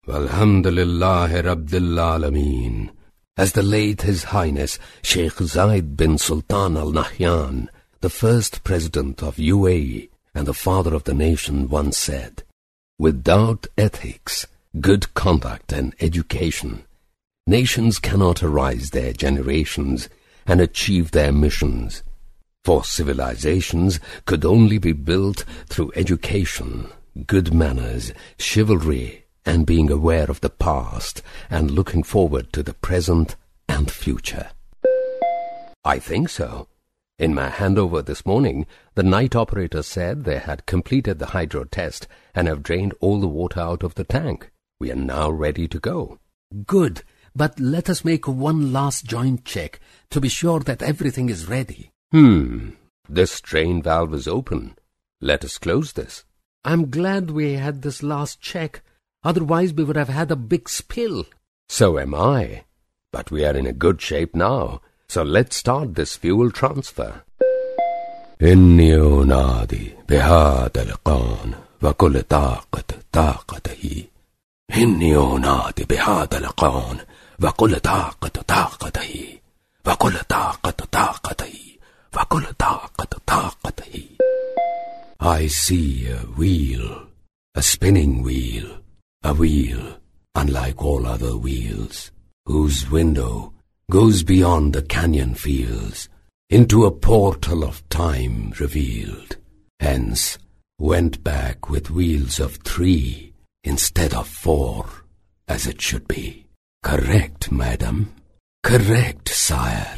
Walhamdulillahi Rabbil Alameen. As the late His Highness Sheikh Zayed bin Sultan Al Nahyan, the first president of UAE and the father of the nation, once said, "Without ethics, good conduct and education, nations cannot arise their generations and achieve their missions. For civilizations could only be built through education, good manners, chivalry, and being aware of the past and looking forward to the present and future." I think so. In my handover this morning, the night operator said they had completed the hydro test and have drained all the water out of the tank. We are now ready to go. Good, but let us make one last joint check to be sure that everything is ready. This drain valve is open. Let us close this. I'm glad we had this last check. Otherwise we would have had a big spill. So am I. But we are in a good shape now. So let's start this fuel transfer. إني أنادي بهذا القان وكل طاقة طاقته. إني أنادي بهذا القان وكل طاقة طاقته. وكل طاقة طاقته. وكل طاقة طاقته. I see a wheel, a spinning wheel, a wheel unlike all other wheels, whose window goes beyond the canyon fields into a portal of time revealed, hence went back with wheels of 3 instead of 4, as it should be. Correct, madam. Correct, sire.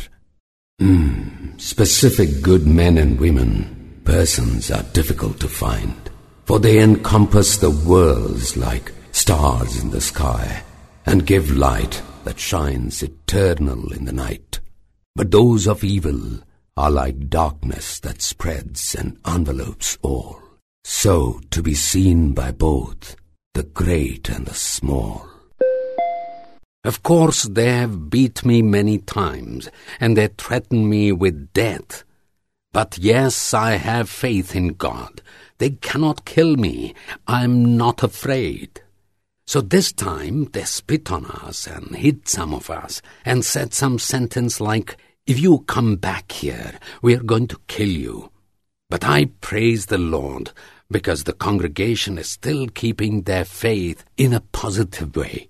Specific good men and women, persons are difficult to find, for they encompass the worlds like stars in the sky and give light that shines eternal in the night. But those of evil are like darkness that spreads and envelopes all, so to be seen by both the great and the small. Of course, they have beat me many times, and they threaten me with death. But yes, I have faith in God. They cannot kill me. I'm not afraid. So this time they spit on us and hit some of us and said some sentence like, "If you come back here, we are going to kill you." But I praise the Lord because the congregation is still keeping their faith in a positive way.